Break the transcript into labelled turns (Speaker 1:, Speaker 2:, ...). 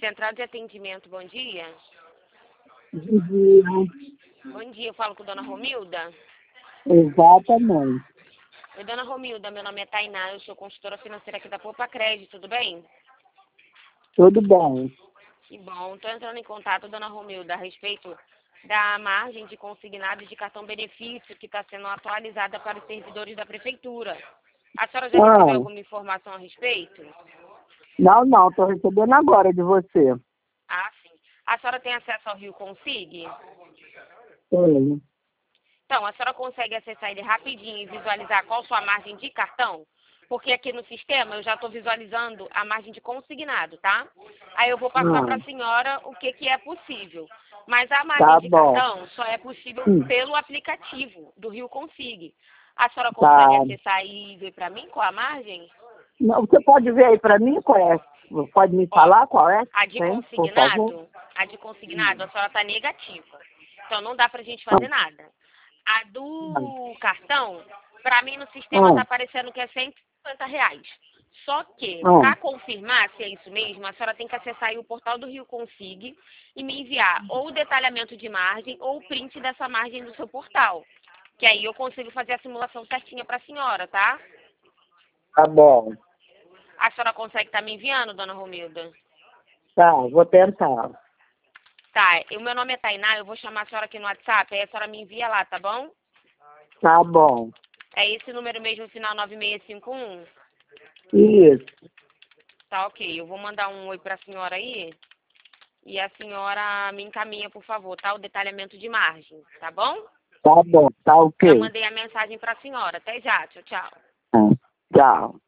Speaker 1: Central de Atendimento, bom dia.
Speaker 2: Bom dia.
Speaker 1: Bom dia, eu falo com a dona Romilda.
Speaker 2: Exatamente.
Speaker 1: Oi, dona Romilda, meu nome é Tainá, eu sou consultora financeira aqui da Poupa Crédito, tudo bem?
Speaker 2: Tudo bem.
Speaker 1: Que bom, estou entrando em contato, dona Romilda, a respeito da margem de consignado de cartão benefício que está sendo atualizada para os servidores da prefeitura. A senhora já recebeu alguma informação a respeito?
Speaker 2: Não, estou recebendo agora de você.
Speaker 1: Ah, sim. A senhora tem acesso ao Rio Consig?
Speaker 2: Tenho.
Speaker 1: Então, a senhora consegue acessar ele rapidinho e visualizar qual sua margem de cartão? Porque aqui no sistema eu já estou visualizando a margem de consignado, tá? Aí eu vou passar para a senhora o que é possível. Mas a margem de cartão só é possível pelo aplicativo do Rio Consig. A senhora consegue acessar e ver para mim qual a margem?
Speaker 2: Não, você pode ver aí para mim qual é? Pode me falar qual é?
Speaker 1: A de consignado, a senhora está negativa. Então não dá para a gente fazer nada. A do cartão, para mim no sistema está aparecendo que é R$150. Só que, para confirmar se é isso mesmo, a senhora tem que acessar aí o portal do Rio Consig e me enviar ou o detalhamento de margem ou o print dessa margem do seu portal. Que aí eu consigo fazer a simulação certinha para a senhora, tá?
Speaker 2: Tá bom.
Speaker 1: A senhora consegue estar me enviando, dona Romilda?
Speaker 2: Tá, vou tentar.
Speaker 1: Tá, o meu nome é Tainá, eu vou chamar a senhora aqui no WhatsApp, aí a senhora me envia lá, tá bom?
Speaker 2: Tá bom.
Speaker 1: É esse número mesmo, final 9651?
Speaker 2: Isso.
Speaker 1: Tá, ok. Eu vou mandar um oi pra senhora aí e a senhora me encaminha, por favor, tá? O detalhamento de margem, tá bom?
Speaker 2: Tá bom, tá ok.
Speaker 1: Já mandei a mensagem pra senhora. Até já, tchau, tchau.
Speaker 2: Tchau.